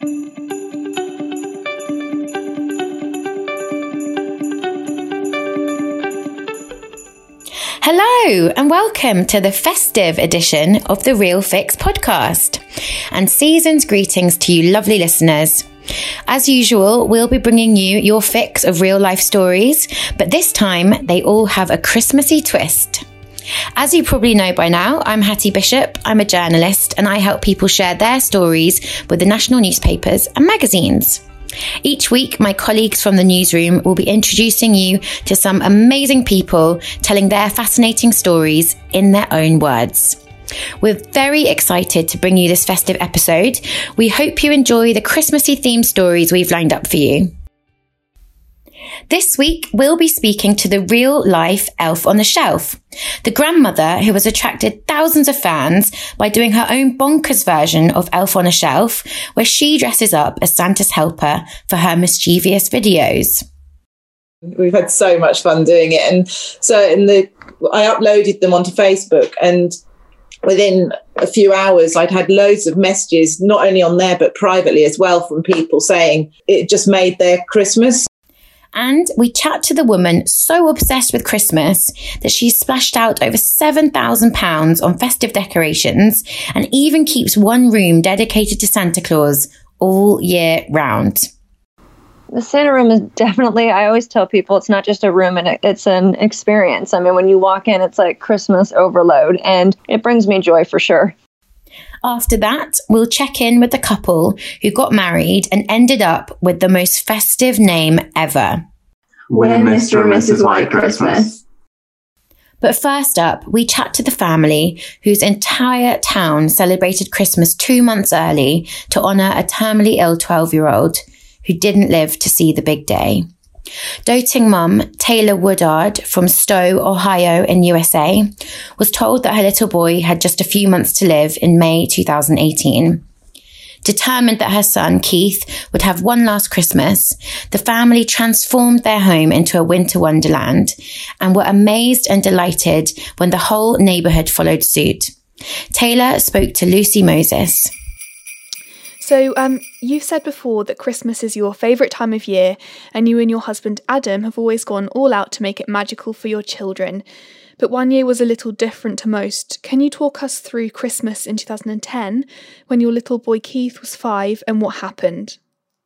Hello and welcome to the festive edition of the Real Fix podcast, and season's greetings to you lovely listeners. As usual, we'll be bringing you your fix of real life stories, but this time they all have a Christmassy twist. As you probably know by now, I'm Hattie Bishop, I'm a journalist, and I help people share their stories with the national newspapers and magazines. Each week, my colleagues from the newsroom will be introducing you to some amazing people telling their fascinating stories in their own words. We're very excited to bring you this festive episode. We hope you enjoy the Christmassy themed stories we've lined up for you. This week, we'll be speaking to the real-life Elf on the Shelf, the grandmother who has attracted thousands of fans by doing her own bonkers version of Elf on a Shelf, where she dresses up as Santa's helper for her mischievous videos. We've had so much fun doing it, and so I uploaded them onto Facebook, and within a few hours, I'd had loads of messages, not only on there but privately as well, from people saying it just made their Christmas. And we chat to the woman so obsessed with Christmas that she's splashed out over £7,000 on festive decorations and even keeps one room dedicated to Santa Claus all year round. The Santa room is definitely, I always tell people, it's not just a room, and it's an experience. I mean, when you walk in, it's like Christmas overload, and it brings me joy for sure. After that, we'll check in with the couple who got married and ended up with the most festive name ever. We're Mr. and Mrs. White Christmas. But first up, we chat to the family whose entire town celebrated Christmas 2 months early to honour a terminally ill 12-year-old who didn't live to see the big day. Doting mum Taylor Woodard from Stowe, Ohio in USA, was told that her little boy had just a few months to live in May 2018. Determined that her son Keith would have one last Christmas, the family transformed their home into a winter wonderland and were amazed and delighted when the whole neighbourhood followed suit. Taylor spoke to Lucy Moses. So, you've said before that Christmas is your favourite time of year, and you and your husband Adam have always gone all out to make it magical for your children. But one year was a little different to most. Can you talk us through Christmas in 2010, when your little boy Keith was 5, and what happened?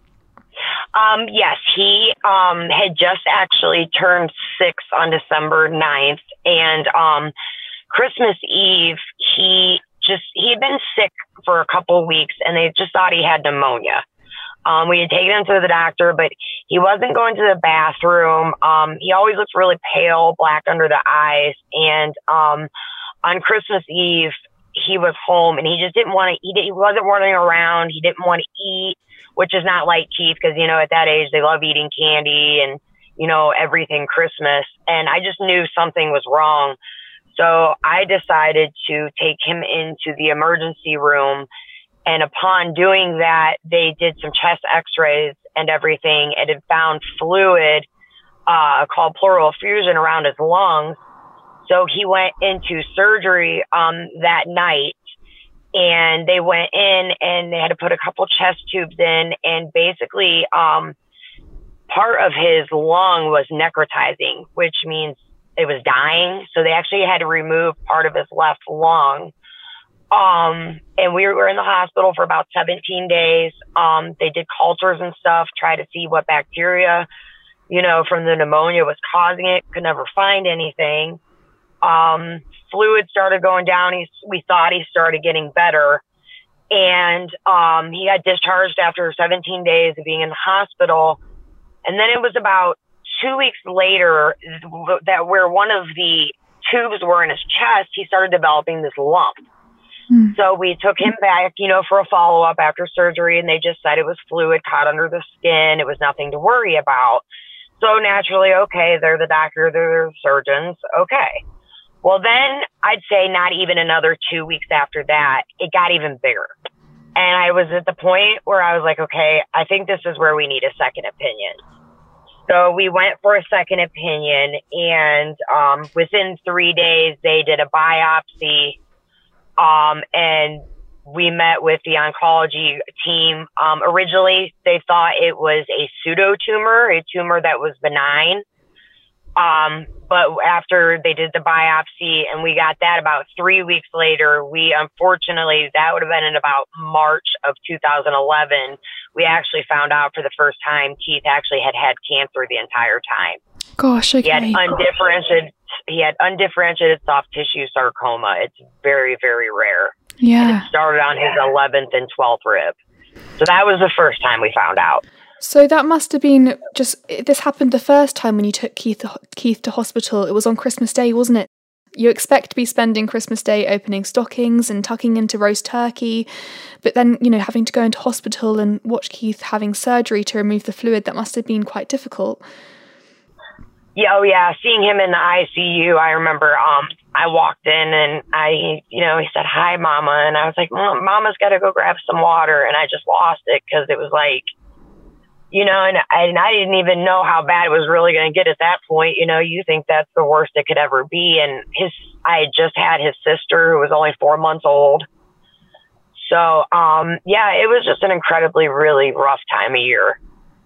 Yes, he had just actually turned 6 on December 9th, and Christmas Eve, he had been sick for a couple of weeks, and they just thought he had pneumonia. We had taken him to the doctor, but he wasn't going to the bathroom. He always looked really pale, black under the eyes. And on Christmas Eve, he was home, and he just didn't want to eat it. He wasn't running around. He didn't want to eat, which is not like Keith, because, at that age, they love eating candy and, everything Christmas. And I just knew something was wrong. So I decided to take him into the emergency room. And upon doing that, they did some chest x-rays and everything, and it found fluid called pleural effusion around his lungs. So he went into surgery that night, and they went in and they had to put a couple chest tubes in, and basically part of his lung was necrotizing, which means it was dying. So they actually had to remove part of his left lung. And we were in the hospital for about 17 days. They did cultures and stuff, try to see what bacteria, from the pneumonia was causing it. Could never find anything. Fluid started going down. We thought he started getting better. And, he got discharged after 17 days of being in the hospital. And then it was about 2 weeks later that where one of the tubes were in his chest, he started developing this lump. So we took him back, for a follow-up after surgery, and they just said it was fluid caught under the skin. It was nothing to worry about. So naturally, okay, they're the doctor, they're the surgeons. Okay. Well, then I'd say not even another 2 weeks after that, it got even bigger. And I was at the point where I was like, okay, I think this is where we need a second opinion. So we went for a second opinion, and within 3 days, they did a biopsy. And we met with the oncology team. Originally, they thought it was a pseudotumor, a tumor that was benign. But after they did the biopsy and we got that about 3 weeks later, unfortunately, that would have been in about March of 2011. We actually found out for the first time Keith actually had cancer the entire time. Gosh, okay. He had undifferentiated soft tissue sarcoma. It's very, very rare. Yeah. And it started on his 11th and 12th rib. So that was the first time we found out. So that must have been this happened the first time when you took Keith to hospital. It was on Christmas Day, wasn't it? You expect to be spending Christmas Day opening stockings and tucking into roast turkey, but then, having to go into hospital and watch Keith having surgery to remove the fluid, that must have been quite difficult. Yeah, oh yeah. Seeing him in the ICU, I remember I walked in and he said, "Hi, Mama." And I was like, "Mama's got to go grab some water." And I just lost it because it was like, and I didn't even know how bad it was really going to get at that point. You think that's the worst it could ever be. And I had just had his sister who was only 4 months old. So, it was just an incredibly, really rough time of year.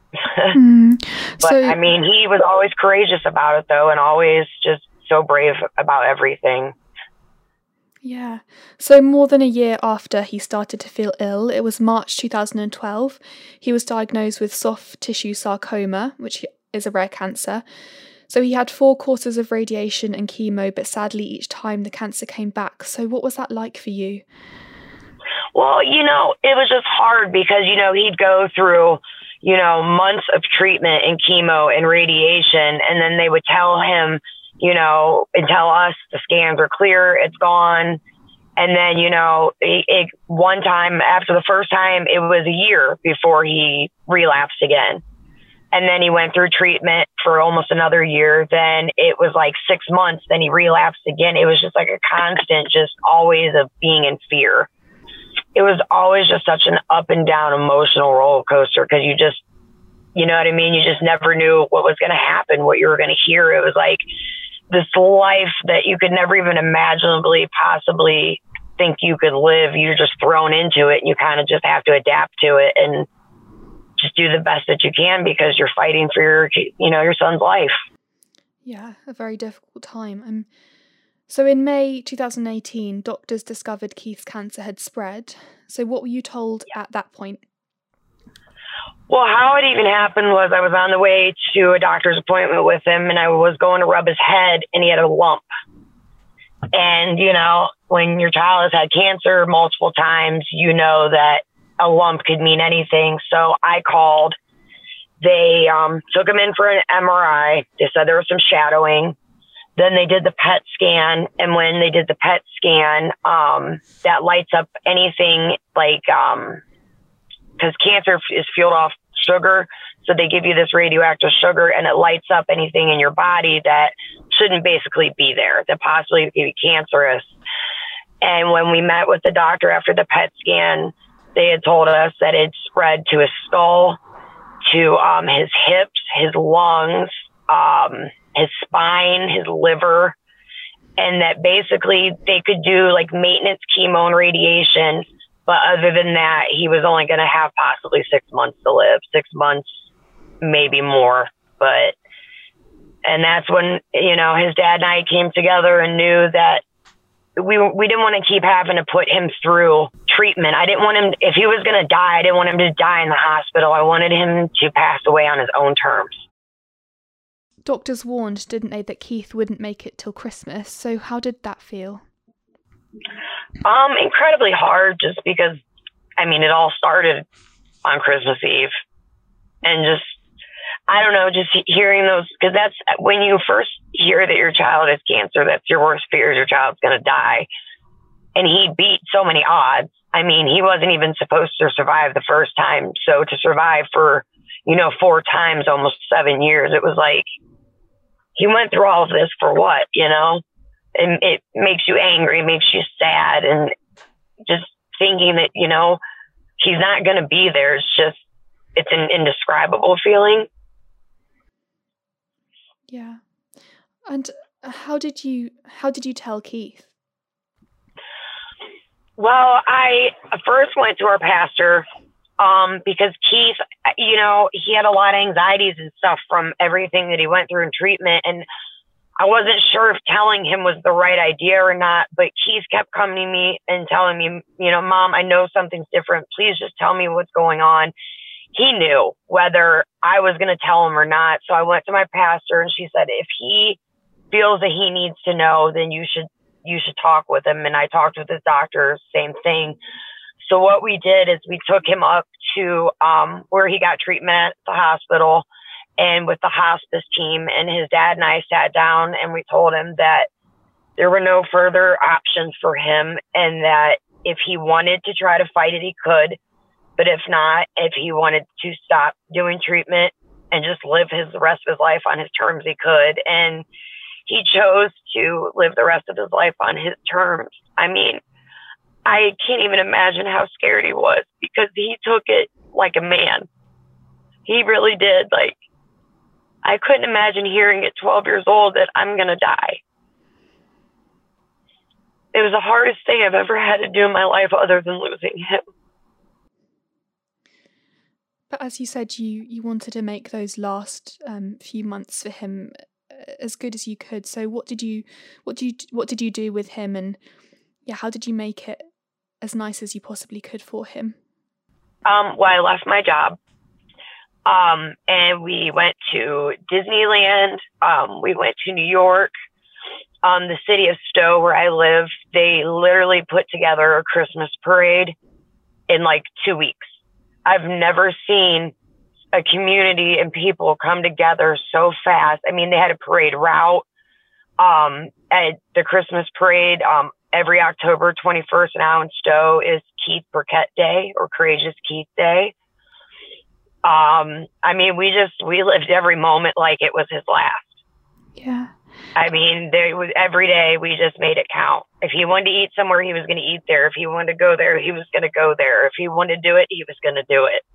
But he was always courageous about it though, and always just so brave about everything. Yeah. So more than a year after he started to feel ill, it was March 2012, he was diagnosed with soft tissue sarcoma, which is a rare cancer. So he had 4 courses of radiation and chemo, but sadly each time the cancer came back. So what was that like for you? Well, it was just hard because, he'd go through, months of treatment and chemo and radiation, and then they would tell him, and tell us the scans are clear, it's gone. And then, one time after the first time, it was a year before he relapsed again. And then he went through treatment for almost another year. Then it was like 6 months. Then he relapsed again. It was just like a constant, just always of being in fear. It was always just such an up and down emotional roller coaster because you just, you know what I mean? You just never knew what was going to happen, what you were going to hear. It was like this life that you could never even imaginably possibly think you could live. You're just thrown into it and you kind of just have to adapt to it and just do the best that you can because you're fighting for your son's life. Yeah, a very difficult time. So in May 2018, doctors discovered Keith's cancer had spread. So what were you told at that point? Well, how it even happened was I was on the way to a doctor's appointment with him and I was going to rub his head and he had a lump. And, when your child has had cancer multiple times, that a lump could mean anything. So I called. They took him in for an MRI. They said there was some shadowing. Then they did the PET scan. And when they did the PET scan, that lights up anything like, because cancer is fueled off sugar. So they give you this radioactive sugar and it lights up anything in your body that shouldn't basically be there, that possibly could be cancerous. And when we met with the doctor after the PET scan, they had told us that it spread to his skull, to his hips, his lungs, his spine, his liver, and that basically they could do like maintenance chemo and radiation. But other than that, he was only going to have possibly 6 months to live, 6 months, maybe more. And that's when, his dad and I came together and knew that we didn't want to keep having to put him through treatment. I didn't want him, if he was going to die, I didn't want him to die in the hospital. I wanted him to pass away on his own terms. Doctors warned, didn't they, that Keith wouldn't make it till Christmas. So how did that feel? Incredibly hard, just because, it all started on Christmas Eve. And just, I don't know, just hearing those, because that's when you first hear that your child has cancer, that's your worst fear, is your child's going to die. And he beat so many odds. He wasn't even supposed to survive the first time. So to survive for, 4 times, almost 7 years, it was like, he went through all of this for what, And it makes you angry, makes you sad. And just thinking that, he's not going to be there. It's an indescribable feeling. Yeah. And how did you tell Keith? Well, I first went to our pastor because Keith, you know, he had a lot of anxieties and stuff from everything that he went through in treatment. And I wasn't sure if telling him was the right idea or not, but Keith kept coming to me and telling me, you know, Mom, I know something's different. Please just tell me what's going on. He knew whether I was going to tell him or not. So I went to my pastor and she said, if he feels that he needs to know, then you should talk with him. And I talked with his doctor, same thing. So what we did is we took him up to where he got treatment at the hospital, and with the hospice team, and his dad and I sat down and we told him that there were no further options for him, and that if he wanted to try to fight it, he could. But if not, if he wanted to stop doing treatment and just live the rest of his life on his terms, he could. And he chose to live the rest of his life on his terms. I mean, I can't even imagine how scared he was, because he took it like a man. He really did. Like, I couldn't imagine hearing at 12 years old that I'm going to die. It was the hardest thing I've ever had to do in my life other than losing him. But as you said, you wanted to make those last few months for him as good as you could. So what did you do with him, and how did you make it as nice as you possibly could for him? Well, I left my job, and we went to Disneyland. We went to New York. The city of Stowe, where I live, they literally put together a Christmas parade in like 2 weeks. I've never seen a community and people come together so fast. I mean, they had a parade route at the Christmas parade. Every October 21st now in Stowe is Keith Burkett Day, or Courageous Keith Day. I mean, we lived every moment like it was his last. Yeah. I mean, every day we just made it count. If he wanted to eat somewhere, he was going to eat there. If he wanted to go there, he was going to go there. If he wanted to do it, he was going to do it.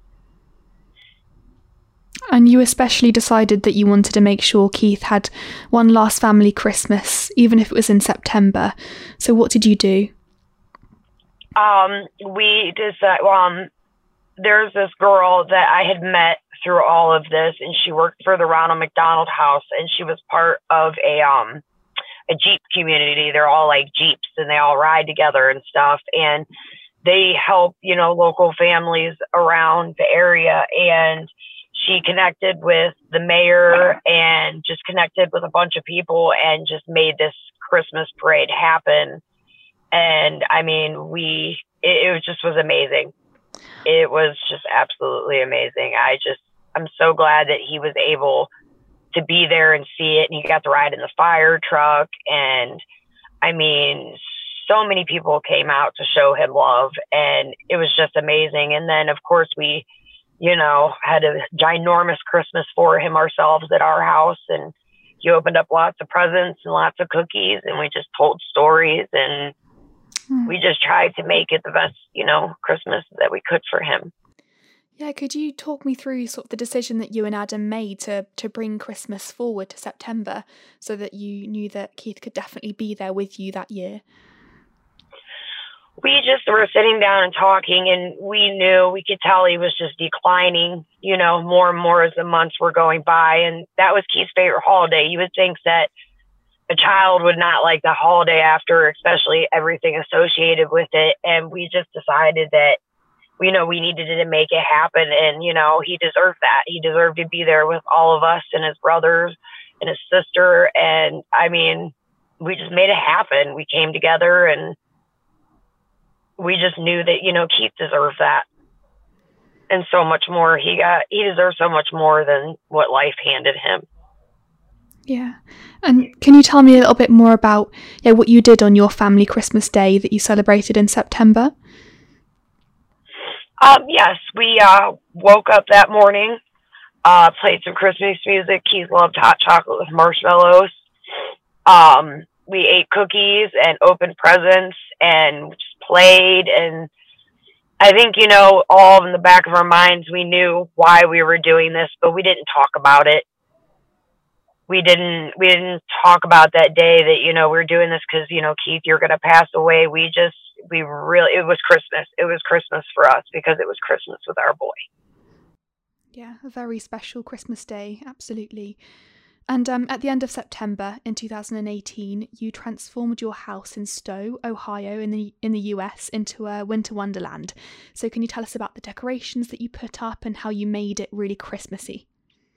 And you especially decided that you wanted to make sure Keith had one last family Christmas, even if it was in September. So what did you do? We decided, there's this girl that I had met through all of this, and she worked for the Ronald McDonald House, and she was part of a Jeep community. They're all like Jeeps, and they all ride together and stuff. And they help, you know, local families around the area. And she connected with the mayor and just connected with a bunch of people and just made this Christmas parade happen. And I mean, it just was amazing. It was just absolutely amazing. I'm so glad that he was able to be there and see it, and he got to ride in the fire truck. And I mean, so many people came out to show him love, and it was just amazing. And then of course we, you know, had a ginormous Christmas for him ourselves at our house, and he opened up lots of presents and lots of cookies, and we just told stories, and we just tried to make it the best, you know, Christmas that we could for him. Yeah, could you talk me through sort of the decision that you and Adam made to bring Christmas forward to September, so that you knew that Keith could definitely be there with you that year? We just were sitting down and talking, and we could tell he was just declining, you know, more and more as the months were going by. And that was Keith's favorite holiday. You would think that a child would not like the holiday after, especially everything associated with it. And we just decided that, you know, we needed to make it happen. And, you know, he deserved that. He deserved to be there with all of us and his brothers and his sister. And I mean, we just made it happen. We came together, and we just knew that, you know, Keith deserved that and so much more. He deserves so much more than what life handed him. Yeah. And can you tell me a little bit more about what you did on your family Christmas day that you celebrated in September? Yes, we woke up that morning, played some Christmas music. Keith loved hot chocolate with marshmallows. We ate cookies and opened presents and just played. And I think, you know, all in the back of our minds, we knew why we were doing this, but we didn't talk about it. We didn't talk about that day that, you know, we're doing this because, you know, Keith, you're going to pass away. We just it was Christmas. It was Christmas for us because it was Christmas with our boy. Yeah, a very special Christmas day, absolutely. And at the end of September in 2018, you transformed your house in Stowe, Ohio, in the US, into a winter wonderland. So can you tell us about the decorations that you put up and how you made it really Christmassy?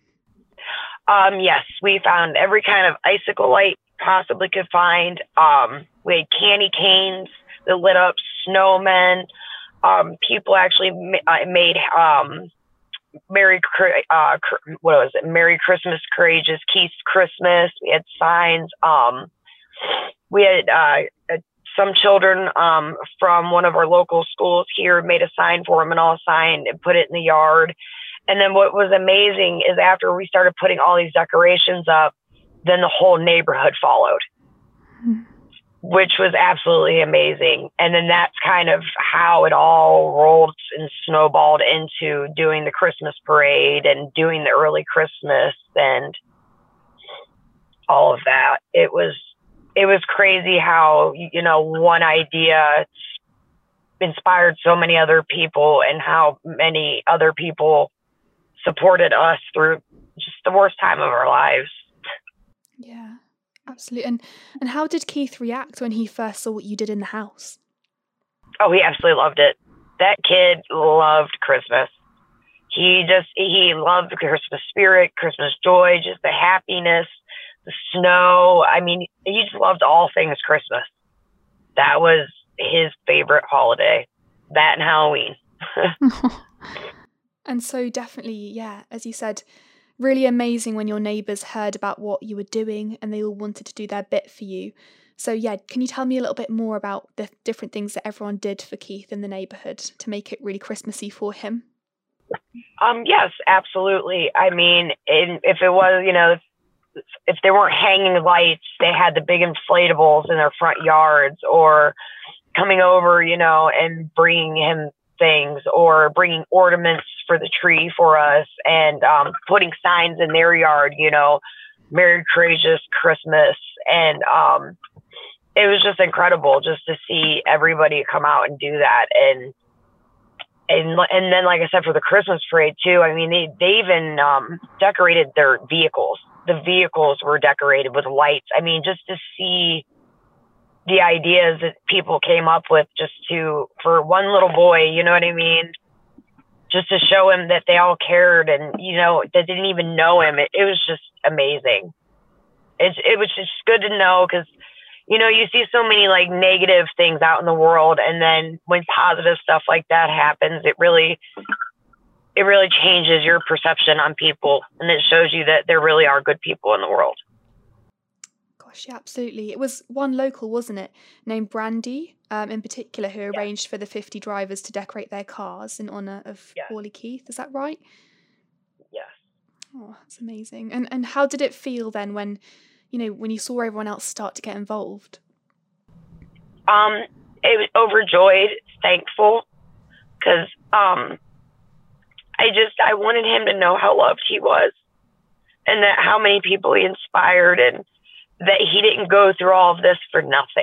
Yes, we found every kind of icicle light possibly could find. We had candy canes that lit up, snowmen. People actually made Merry Christmas, Courageous Keith's Christmas. We had signs. We had some children from one of our local schools here made a sign for him, and all signed and put it in the yard. And then what was amazing is after we started putting all these decorations up, then the whole neighborhood followed, which was absolutely amazing. And then that's kind of how it all rolled and snowballed into doing the Christmas parade and doing the early Christmas and all of that. It was crazy how, one idea inspired so many other people and how many other people supported us through just the worst time of our lives. Yeah, absolutely. And how did Keith react when he first saw what you did in the house? Oh, he absolutely loved it. That kid loved Christmas. He loved the Christmas spirit, Christmas joy, just the happiness, the snow. I mean, he just loved all things Christmas. That was his favorite holiday, that and Halloween. And so definitely, yeah, as you said, really amazing when your neighbours heard about what you were doing and they all wanted to do their bit for you. So yeah, can you tell me a little bit more about the different things that everyone did for Keith in the neighbourhood to make it really Christmassy for him? Yes, absolutely. I mean, if it was, if they weren't hanging lights, they had the big inflatables in their front yards, or coming over, and bringing him things, or bringing ornaments for the tree for us, and putting signs in their yard, Merry Courageous Christmas. And it was just incredible just to see everybody come out and do that. And then, like I said, for the Christmas parade too, I mean, they even decorated their vehicles. The vehicles were decorated with lights. I mean, just to see the ideas that people came up with for one little boy, you know what I mean? Just to show him that they all cared and, that didn't even know him. It was just amazing. It was just good to know because, you see so many like negative things out in the world. And then when positive stuff like that happens, it really changes your perception on people. And it shows you that there really are good people in the world. Gosh, yeah, absolutely. It was one local, wasn't it, named Brandy, in particular, who arranged for the 50 drivers to decorate their cars in honour of Wally Keith. Is that right? Yes. Oh, that's amazing. And how did it feel then when you saw everyone else start to get involved? It was overjoyed, thankful, because I wanted him to know how loved he was, and that how many people he inspired, and that he didn't go through all of this for nothing.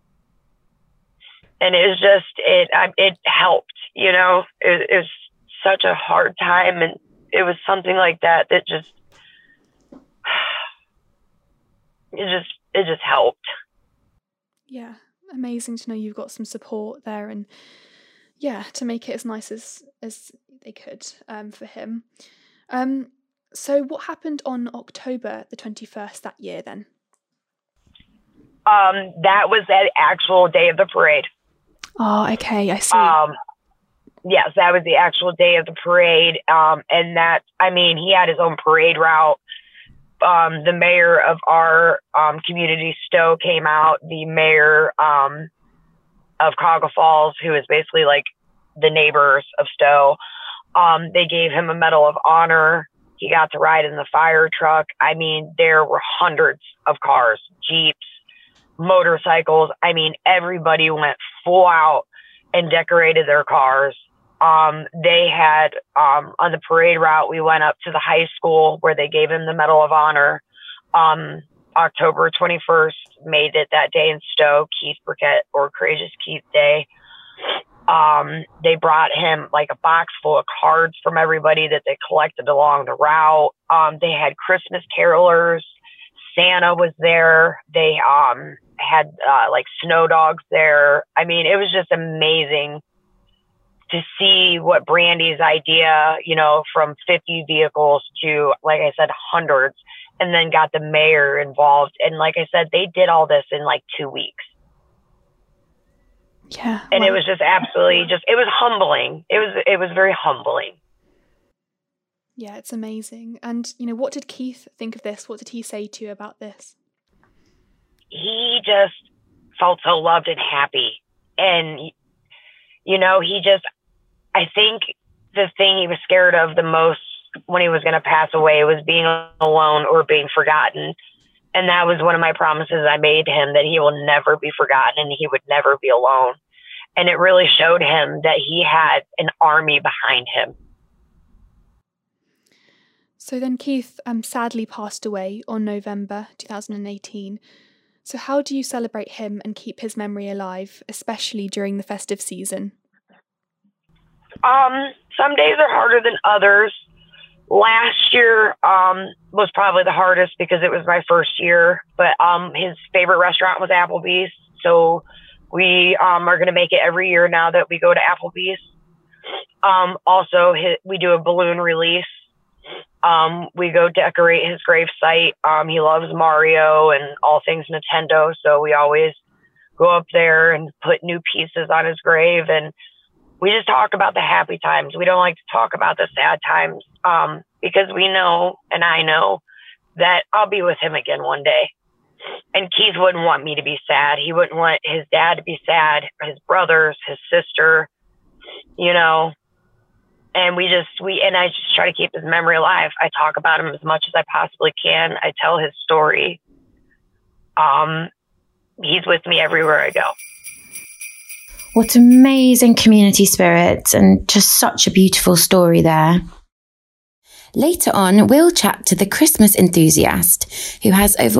And it was just, it helped, it was such a hard time. And it was something like that just, it just helped. Yeah. Amazing to know you've got some support there, and yeah, to make it as nice as they could for him. So what happened on October the 21st that year then? That was the actual day of the parade. Oh, okay, I see. Yes, that was the actual day of the parade. And that, I mean, he had his own parade route. The mayor of our community, Stowe, came out. The mayor of Cuyahoga Falls, who is basically like the neighbors of Stowe, they gave him a Medal of Honor. He got to ride in the fire truck. I mean, there were hundreds of cars, Jeeps, motorcycles. I mean, everybody went full out and decorated their cars. They had, on the parade route, we went up to the high school where they gave him the Medal of Honor. October 21st, made it that day in Stowe, Keith Burkett, or Courageous Keith Day. They brought him like a box full of cards from everybody that they collected along the route. They had Christmas carolers. Santa was there. They had like snow dogs there. I mean, it was just amazing to see what Brandy's idea, you know, from 50 vehicles to, like I said, hundreds, and then got the mayor involved. And like I said, they did all this in like 2 weeks. Yeah. And it was just absolutely it was humbling. It was very humbling. Yeah, it's amazing. And, you know, what did Keith think of this? What did he say to you about this? He just felt so loved and happy. And, you know, I think the thing he was scared of the most when he was going to pass away was being alone or being forgotten. And that was one of my promises I made him, that he will never be forgotten and he would never be alone. And it really showed him that he had an army behind him. So then Keith sadly passed away on November 2018. So how do you celebrate him and keep his memory alive, especially during the festive season? Some days are harder than others. Last year was probably the hardest because it was my first year, but his favorite restaurant was Applebee's. So we are going to make it every year now that we go to Applebee's. Also, we do a balloon release. We go decorate his grave site. He loves Mario and all things Nintendo, so we always go up there and put new pieces on his grave, and we just talk about the happy times. We don't like to talk about the sad times, because we know, and I know, that I'll be with him again one day. And Keith wouldn't want me to be sad. He wouldn't want his dad to be sad, his brothers, his sister, you know. And I just try to keep his memory alive. I talk about him as much as I possibly can. I tell his story. He's with me everywhere I go. What amazing community spirit, and just such a beautiful story there. Later on, we'll chat to the Christmas enthusiast who has over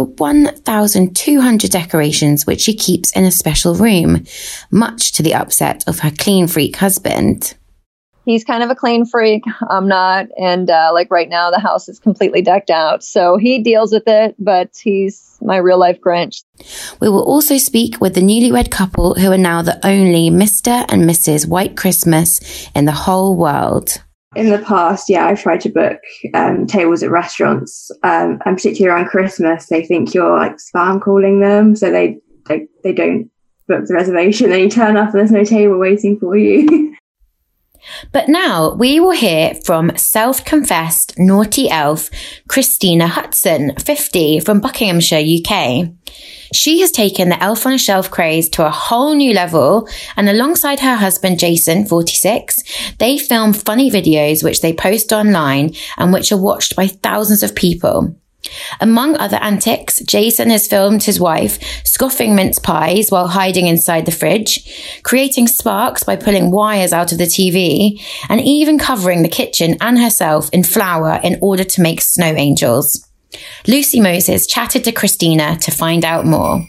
1,200 decorations which she keeps in a special room, much to the upset of her clean freak husband. He's kind of a clean freak. I'm not. And like right now, the house is completely decked out. So he deals with it, but he's my real life Grinch. We will also speak with the newlywed couple who are now the only Mr. and Mrs. White Christmas in the whole world. In the past, yeah, I've tried to book tables at restaurants, and particularly around Christmas, they think you're like spam calling them. So they don't book the reservation and you turn up and there's no table waiting for you. But now we will hear from self-confessed naughty elf Christina Hudson, 50, from Buckinghamshire, UK. She has taken the elf on a shelf craze to a whole new level, and alongside her husband Jason, 46, they film funny videos which they post online and which are watched by thousands of people. Among other antics, Jason has filmed his wife scoffing mince pies while hiding inside the fridge, creating sparks by pulling wires out of the TV, and even covering the kitchen and herself in flour in order to make snow angels. Lucy Moses chatted to Christina to find out more.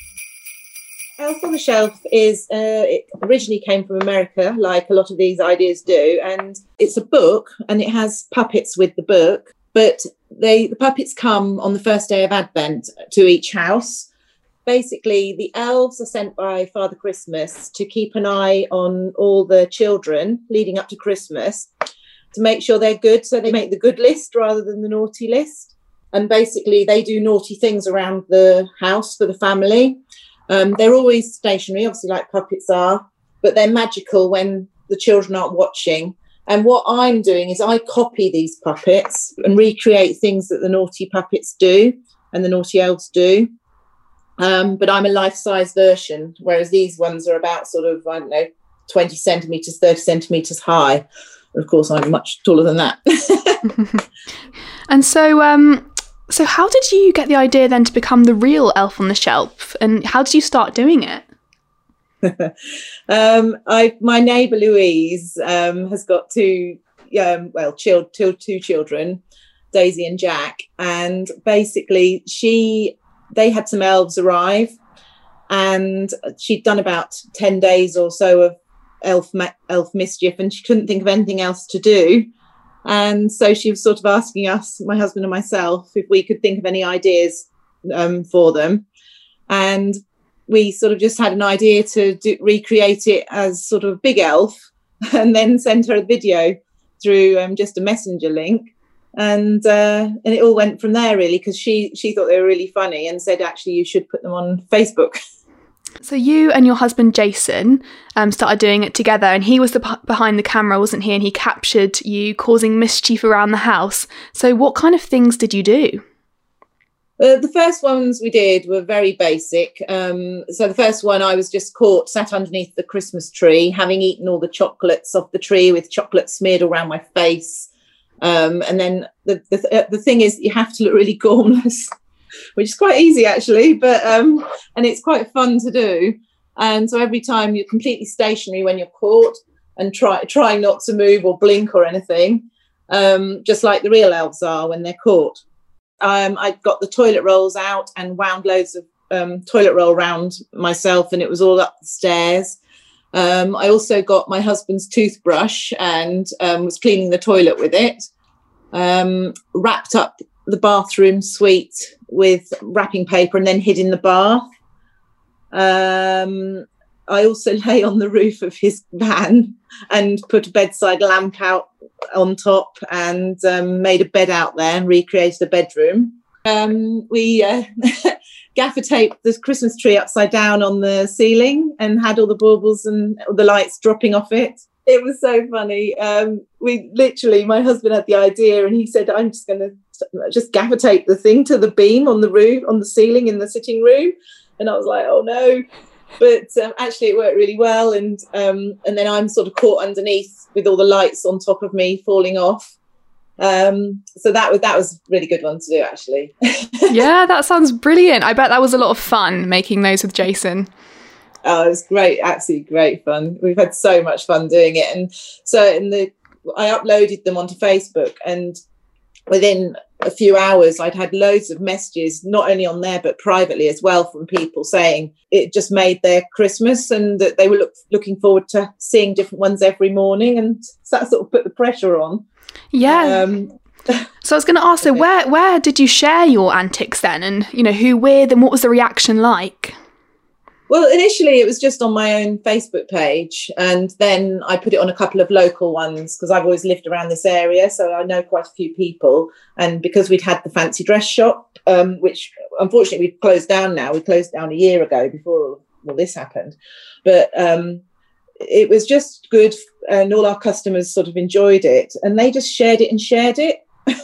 Elf on the Shelf it originally came from America, like a lot of these ideas do, and it's a book and it has puppets with the book, but the puppets come on the first day of Advent to each house. Basically, the elves are sent by Father Christmas to keep an eye on all the children leading up to Christmas to make sure they're good. So they make the good list rather than the naughty list. And basically, they do naughty things around the house for the family. They're always stationary, obviously, like puppets are, but they're magical when the children aren't watching. And what I'm doing is I copy these puppets and recreate things that the naughty puppets do and the naughty elves do. But I'm a life-size version, whereas these ones are about sort of, 20 centimetres, 30 centimetres high. And of course, I'm much taller than that. And so how did you get the idea then to become the real Elf on the Shelf? And how did you start doing it? My neighbour Louise has got two children, Daisy and Jack, and basically she they had some elves arrive, and she'd done about 10 days or so of elf mischief, and she couldn't think of anything else to do. And so she was sort of asking us, my husband and myself, if we could think of any ideas for them. And we sort of just had an idea to recreate it as sort of a big elf, and then send her a video through just a messenger link. And it all went from there, really, because she thought they were really funny and said, actually, you should put them on Facebook. So you and your husband Jason started doing it together, and he was behind the camera, wasn't he? And he captured you causing mischief around the house. So what kind of things did you do? The first ones we did were very basic. So the first one, I was just caught sat underneath the Christmas tree, having eaten all the chocolates off the tree with chocolate smeared all around my face. And then the thing is, you have to look really gormless, which is quite easy actually, but and it's quite fun to do. And so every time you're completely stationary when you're caught, and try not to move or blink or anything, just like the real elves are when they're caught. I got the toilet rolls out and wound loads of toilet roll around myself, and it was all up the stairs. I also got my husband's toothbrush and was cleaning the toilet with it. Wrapped up the bathroom suite with wrapping paper and then hid in the bath. I also lay on the roof of his van and put a bedside lamp out on top and made a bed out there and recreated a bedroom. We gaffer taped the Christmas tree upside down on the ceiling and had all the baubles and the lights dropping off it. It was so funny. My husband had the idea, and he said, I'm just going to just gaffer tape the thing to the beam on the roof, on the ceiling in the sitting room. And I was like, oh no. But actually it worked really well. And then I'm sort of caught underneath with all the lights on top of me falling off. So that was a really good one to do, actually. Yeah, that sounds brilliant. I bet that was a lot of fun making those with Jason. Oh, it was great, absolutely great fun. We've had so much fun doing it. And so I uploaded them onto Facebook, and within a few hours I'd had loads of messages, not only on there but privately as well, from people saying it just made their Christmas, and that they were looking forward to seeing different ones every morning, and so that sort of put the pressure on. Yeah. So I was going to ask, so where did you share your antics then, and who with, and what was the reaction like? Well, initially it was just on my own Facebook page, and then I put it on a couple of local ones because I've always lived around this area, so I know quite a few people. And because we'd had the fancy dress shop, which unfortunately we've closed down now. We closed down a year ago before all this happened. But it was just good, and all our customers sort of enjoyed it, and they just shared it.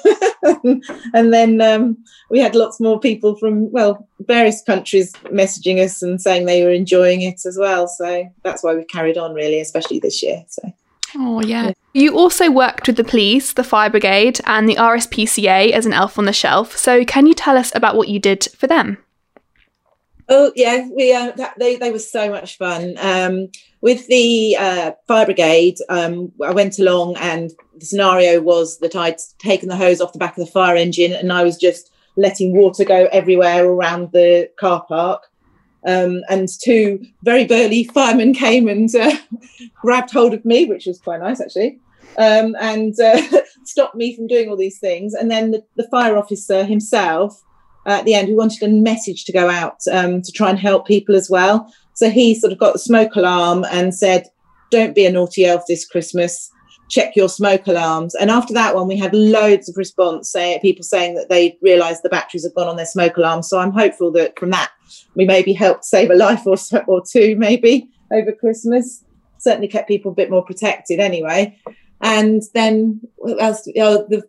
And then we had lots more people from various countries messaging us and saying they were enjoying it as well. So that's why we've carried on, really, especially this year. So. Oh, yeah. You also worked with the police, the fire brigade and the RSPCA as an elf on the shelf. So can you tell us about what you did for them? Oh, yeah, they were so much fun. With the fire brigade, I went along, and the scenario was that I'd taken the hose off the back of the fire engine, and I was just letting water go everywhere around the car park. And two very burly firemen came and grabbed hold of me, which was quite nice, actually, and stopped me from doing all these things. And then the fire officer himself, at the end, we wanted a message to go out to try and help people as well. So he sort of got the smoke alarm and said, don't be a naughty elf this Christmas, check your smoke alarms. And after that one, we had loads of response, people saying that they realised the batteries had gone on their smoke alarms. So I'm hopeful that from that, we maybe helped save a life or two, maybe, over Christmas. Certainly kept people a bit more protected anyway. And then, what else? The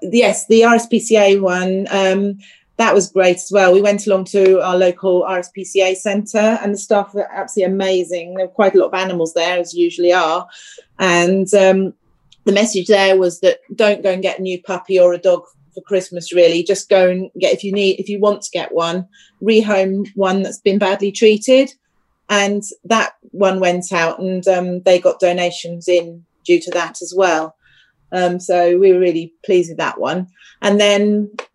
RSPCA one, that was great as well. We went along to our local RSPCA centre, and the staff were absolutely amazing. There were quite a lot of animals there, as usually are. And the message there was that don't go and get a new puppy or a dog for Christmas, really. Just go and get, if you want to get one, rehome one that's been badly treated. And that one went out, and they got donations in due to that as well. So we were really pleased with that one. And then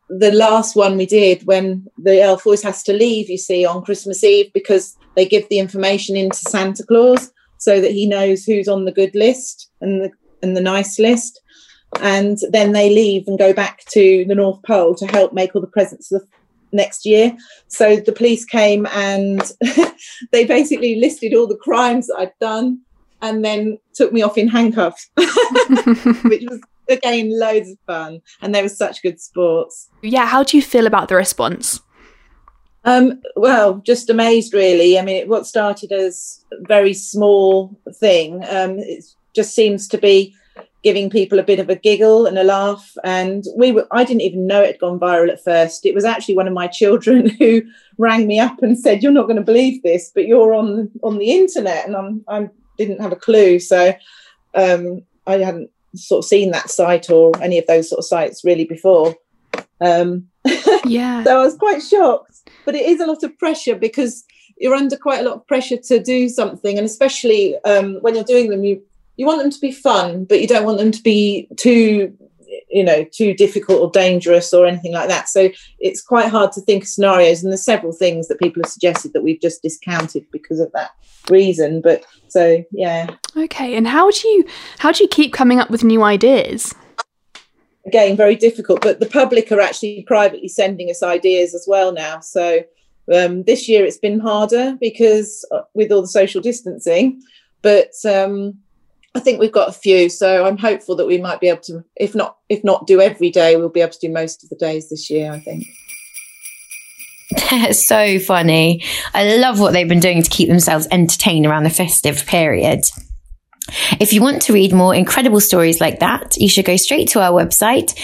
the last one we did, when the elf always has to leave, you see, on Christmas Eve, because they give the information into Santa Claus so that he knows who's on the good list and the nice list. And then they leave and go back to the North Pole to help make all the presents the next year. So the police came and they basically listed all the crimes that I'd done and then took me off in handcuffs, which was, again, loads of fun. And they were such good sports. Yeah, how do you feel about the response? Well, just amazed, really. I mean, what started as a very small thing, it just seems to be giving people a bit of a giggle and a laugh. And I didn't even know it had gone viral at first. It was actually one of my children who rang me up and said, "You're not going to believe this, but you're on the internet." And I didn't have a clue. So I hadn't sort of seen that site or any of those sort of sites really before. Yeah. So I was quite shocked. But it is a lot of pressure, because you're under quite a lot of pressure to do something. And especially when you're doing them, you want them to be fun, but you don't want them to be too difficult or dangerous or anything like that. So it's quite hard to think of scenarios. And there's several things that people have suggested that we've just discounted because of that reason. But so, yeah. Okay. And how do you keep coming up with new ideas? Again, very difficult, but the public are actually privately sending us ideas as well now. So this year it's been harder because with all the social distancing, but I think we've got a few. So I'm hopeful that we might be able to, if not do every day, we'll be able to do most of the days this year, I think. That's so funny. I love what they've been doing to keep themselves entertained around the festive period. If you want to read more incredible stories like that, you should go straight to our website,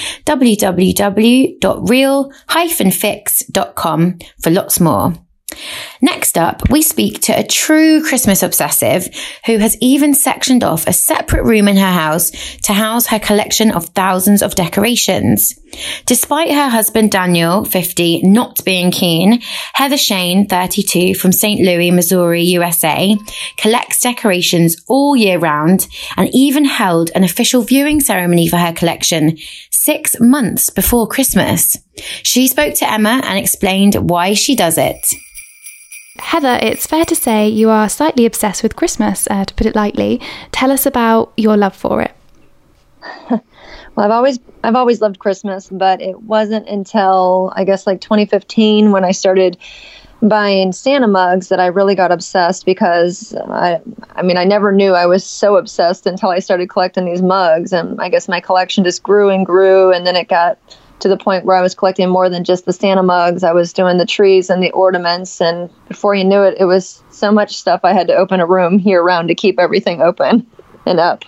www.real-fix.com, for lots more. Next up, we speak to a true Christmas obsessive who has even sectioned off a separate room in her house to house her collection of thousands of decorations. Despite her husband Daniel, 50, not being keen, Heather Shane, 32, from St. Louis, Missouri, USA, collects decorations all year round and even held an official viewing ceremony for her collection 6 months before Christmas. She spoke to Emma and explained why she does it. Heather, it's fair to say you are slightly obsessed with Christmas, to put it lightly. Tell us about your love for it. Well, I've always loved Christmas, but it wasn't until I guess like 2015 when I started buying Santa mugs that I really got obsessed, because I never knew I was so obsessed until I started collecting these mugs, and I guess my collection just grew and grew, and then it got to the point where I was collecting more than just the Santa mugs. I was doing the trees and the ornaments, and before you knew it, it was so much stuff I had to open a room year round to keep everything open and up.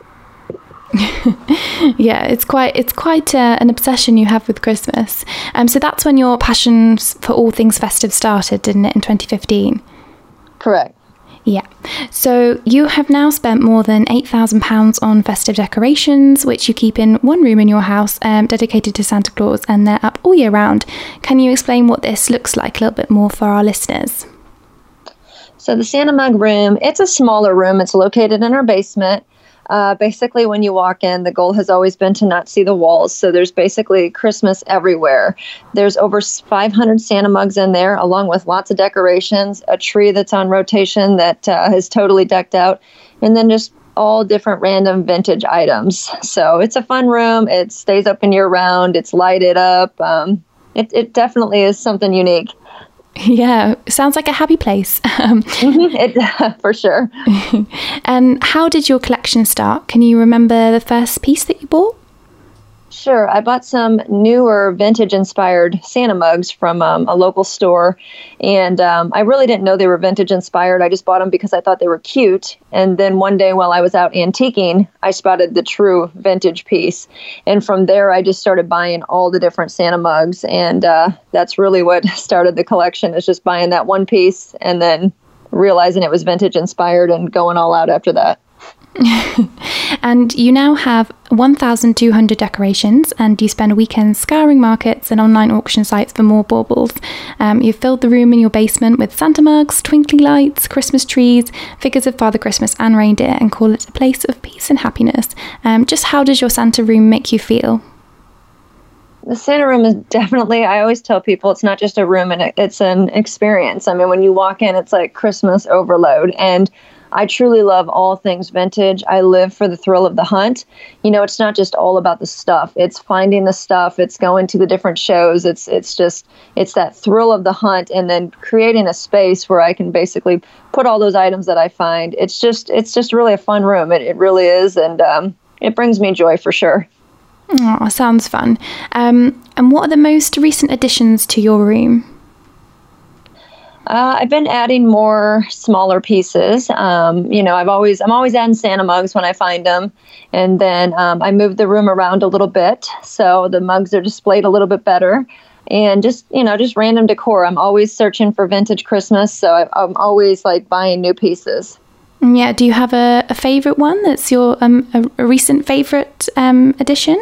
Yeah, it's quite an obsession you have with Christmas. So that's when your passion for all things festive started, didn't it, in 2015? Correct. Yeah. So you have now spent more than £8,000 on festive decorations, which you keep in one room in your house dedicated to Santa Claus, and they're up all year round. Can you explain what this looks like a little bit more for our listeners? So the Santa Mug room, it's a smaller room. It's located in our basement. Basically, when you walk in, the goal has always been to not see the walls. So there's basically Christmas everywhere. There's over 500 Santa mugs in there, along with lots of decorations, a tree that's on rotation that is totally decked out, and then just all different random vintage items. So it's a fun room. It stays open year round. It's lighted up. It definitely is something unique. Yeah, sounds like a happy place. For sure. And how did your collection start? Can you remember the first piece that you bought? Sure. I bought some newer vintage-inspired Santa mugs from a local store, and I really didn't know they were vintage-inspired. I just bought them because I thought they were cute, and then one day while I was out antiquing, I spotted the true vintage piece, and from there I just started buying all the different Santa mugs, and that's really what started the collection, is just buying that one piece and then realizing it was vintage-inspired and going all out after that. And you now have 1,200 decorations, and you spend weekends scouring markets and online auction sites for more baubles. You've filled the room in your basement with Santa mugs, twinkly lights, Christmas trees, figures of Father Christmas and reindeer, and call it a place of peace and happiness. Just how does your Santa room make you feel? The Santa room is definitely, I always tell people, it's not just a room, and it's an experience. I mean, when you walk in, it's like Christmas overload. And I truly love all things vintage. I live for the thrill of the hunt. You know, it's not just all about the stuff. It's finding the stuff. It's going to the different shows. It's that thrill of the hunt, and then creating a space where I can basically put all those items that I find. It's just really a fun room. It really is. And it brings me joy for sure. Oh, sounds fun. And what are the most recent additions to your room? I've been adding more smaller pieces. You know, I'm always adding Santa mugs when I find them. And then I moved the room around a little bit, so the mugs are displayed a little bit better. And just random decor. I'm always searching for vintage Christmas, so I'm always like buying new pieces. Yeah, do you have a favorite one that's your a recent favorite addition?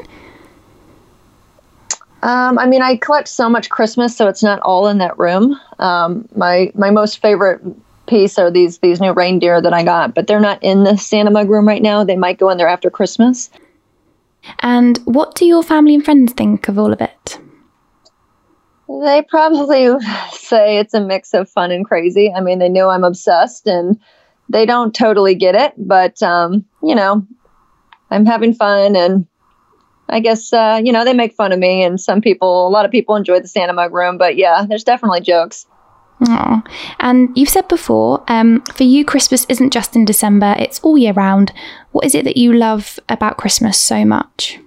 I mean, I collect so much Christmas, so it's not all in that room. My most favorite piece are these new reindeer that I got, but they're not in the Santa mug room right now. They might go in there after Christmas. And what do your family and friends think of all of it? They probably say it's a mix of fun and crazy. I mean, they know I'm obsessed, and they don't totally get it, but, you know, I'm having fun, and I guess, you know, they make fun of me, and a lot of people enjoy the Santa mug room, but yeah, there's definitely jokes. Oh, and you've said before, for you, Christmas isn't just in December, it's all year round. What is it that you love about Christmas so much?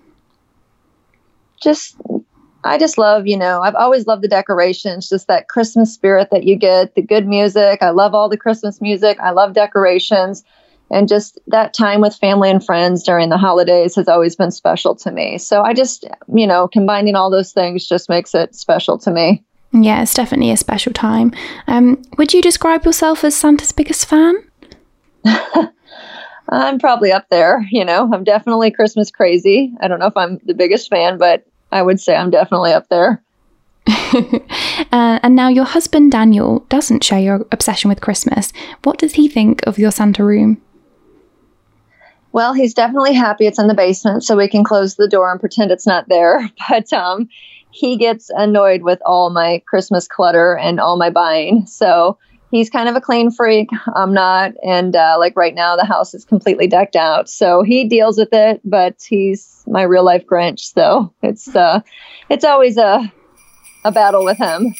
I just love, you know, I've always loved the decorations, just that Christmas spirit that you get, the good music. I love all the Christmas music. I love decorations. And just that time with family and friends during the holidays has always been special to me. So I just, you know, combining all those things just makes it special to me. Yeah, it's definitely a special time. Would you describe yourself as Santa's biggest fan? I'm probably up there. You know, I'm definitely Christmas crazy. I don't know if I'm the biggest fan, but I would say I'm definitely up there. And now your husband, Daniel, doesn't share your obsession with Christmas. What does he think of your Santa room? Well, he's definitely happy it's in the basement, so we can close the door and pretend it's not there. But he gets annoyed with all my Christmas clutter and all my buying. So he's kind of a clean freak. I'm not. And like right now, the house is completely decked out. So he deals with it, but he's my real life Grinch. So it's always a battle with him.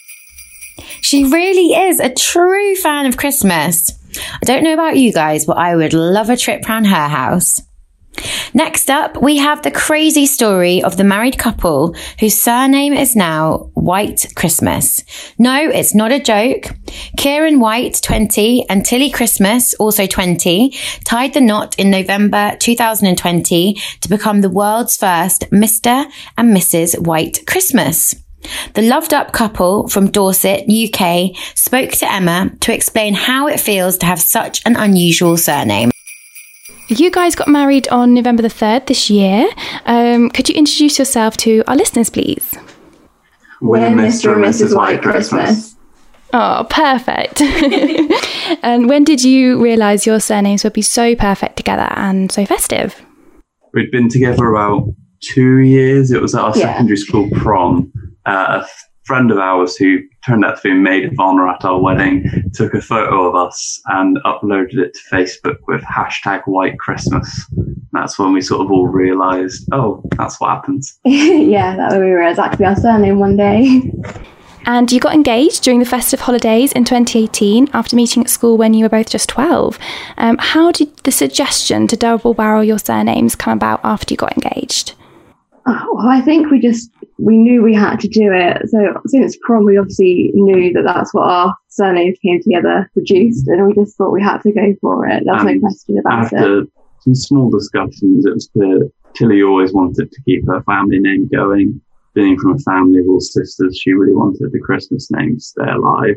She really is a true fan of Christmas. I don't know about you guys, but I would love a trip around her house. Next up, we have the crazy story of the married couple whose surname is now White Christmas. No, it's not a joke. Kieran White, 20, and Tilly Christmas, also 20, tied the knot in November 2020 to become the world's first Mr. and Mrs. White Christmas. The loved-up couple from Dorset, UK, spoke to Emma to explain how it feels to have such an unusual surname. You guys got married on November the 3rd this year. Could you introduce yourself to our listeners, please? We're Mr. and Mrs. White Christmas. Oh, perfect. And when did you realise your surnames would be so perfect together and so festive? We'd been together about 2 years. It was at our secondary school prom. A friend of ours who turned out to be a maid of honour at our wedding took a photo of us and uploaded it to Facebook with #White Christmas. That's when we sort of all realised, oh, that's what happens. Yeah, that was we realised that could be our surname one day. And you got engaged during the festive holidays in 2018 after meeting at school when you were both just 12. How did the suggestion to double barrel your surnames come about after you got engaged? Oh, I think we knew we had to do it. So since prom, we obviously knew that that's what our surnames came together produced, and we just thought we had to go for it. There's no question about it. After some small discussions, it was clear that Tilly always wanted to keep her family name going. Being from a family of all sisters, she really wanted the Christmas name to stay alive.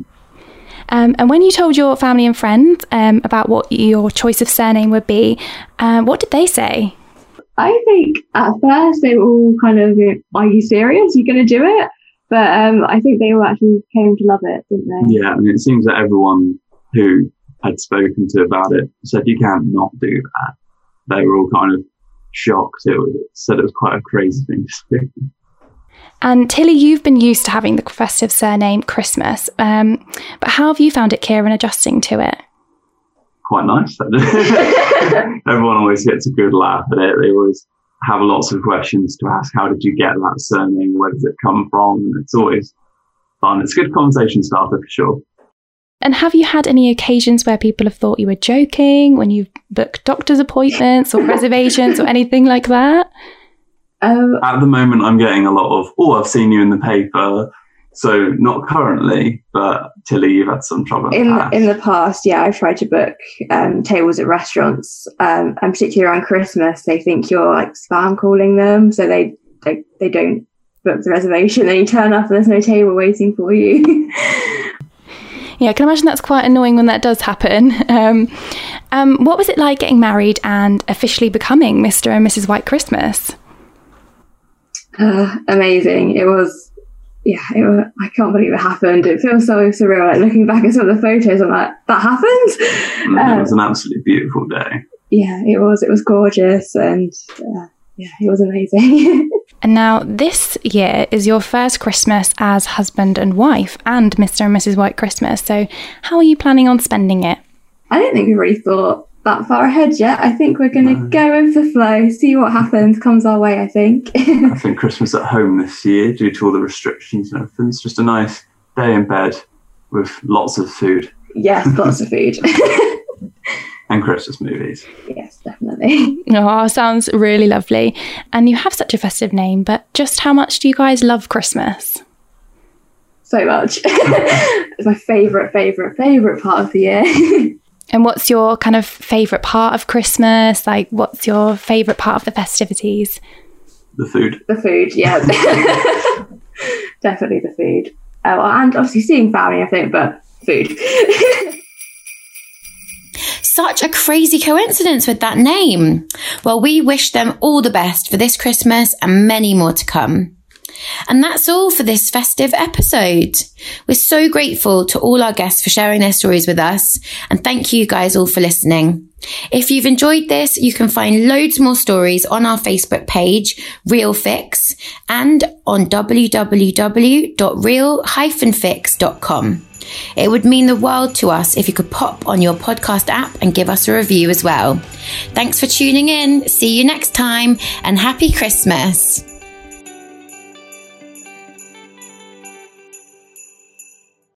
And when you told your family and friends about what your choice of surname would be, what did they say? I think at first they were all kind of, are you serious? You're going to do it? But I think they all actually came to love it, didn't they? Yeah, I mean, it seems that everyone who had spoken to about it said you can't not do that. They were all kind of shocked. Said it was quite a crazy thing to do. And Tilly, you've been used to having the festive surname Christmas, but how have you found it, Kieran, adjusting to it? Quite nice. Everyone always gets a good laugh at it. They always have lots of questions to ask. How did you get that surname? Where does it come from? And it's always fun. It's a good conversation starter for sure. And have you had any occasions where people have thought you were joking when you've booked doctor's appointments or reservations or anything like that? At the moment, I'm getting a lot of, I've seen you in the paper. So not currently, but Tilly, you've had some trouble in the past. Yeah, I've tried to book tables at restaurants, and particularly around Christmas, they think you're like spam calling them, so they don't book the reservation. And you turn up and there's no table waiting for you. Yeah, I can imagine that's quite annoying when that does happen. What was it like getting married and officially becoming Mr. and Mrs. White Christmas? Amazing. It was. I can't believe it happened. It feels so surreal. Like looking back at some of the photos, I'm like, that happened. It was an absolutely beautiful day. Yeah, it was. It was gorgeous, and it was amazing. And now this year is your first Christmas as husband and wife and Mr. and Mrs. White Christmas. So how are you planning on spending it? I don't think we've really thought that far ahead yet. I think we're going to go with the flow, see what happens, comes our way, I think. I think Christmas at home this year, due to all the restrictions and everything, it's just a nice day in bed with lots of food. Yes, lots of food. And Christmas movies. Yes, definitely. Oh, sounds really lovely. And you have such a festive name, but just how much do you guys love Christmas? So much. It's my favourite part of the year. And what's your kind of favourite part of Christmas? Like, what's your favourite part of the festivities? The food. The food, yeah. Definitely the food. And obviously seeing family, I think, but food. Such a crazy coincidence with that name. Well, we wish them all the best for this Christmas and many more to come. And that's all for this festive episode. We're so grateful to all our guests for sharing their stories with us. And thank you guys all for listening. If you've enjoyed this, you can find loads more stories on our Facebook page, Real Fix, and on www.real-fix.com. It would mean the world to us if you could pop on your podcast app and give us a review as well. Thanks for tuning in. See you next time, and happy Christmas.